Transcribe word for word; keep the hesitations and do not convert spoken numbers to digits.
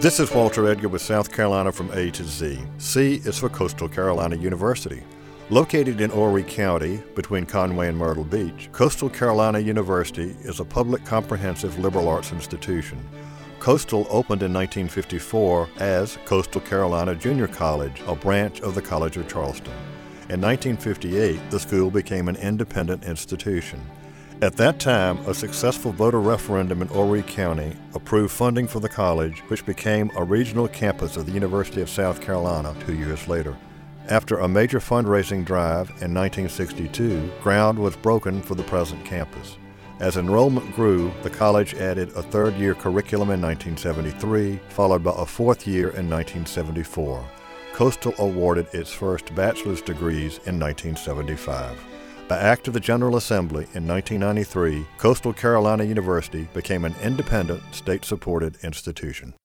This is Walter Edgar with South Carolina from A to Z. C is for Coastal Carolina University. Located in Horry County, between Conway and Myrtle Beach, Coastal Carolina University is a public comprehensive liberal arts institution. Coastal opened in nineteen fifty-four as Coastal Carolina Junior College, a branch of the College of Charleston. In nineteen fifty-eight, the school became an independent institution. At that time, a successful voter referendum in Horry County approved funding for the college, which became a regional campus of the University of South Carolina two years later. After a major fundraising drive in nineteen sixty-two, ground was broken for the present campus. As enrollment grew, the college added a third-year curriculum in nineteen seventy-three, followed by a fourth year in nineteen seventy-four. Coastal awarded its first bachelor's degrees in nineteen seventy-five. By Act of the General Assembly in nineteen ninety-three, Coastal Carolina University became an independent, state-supported institution.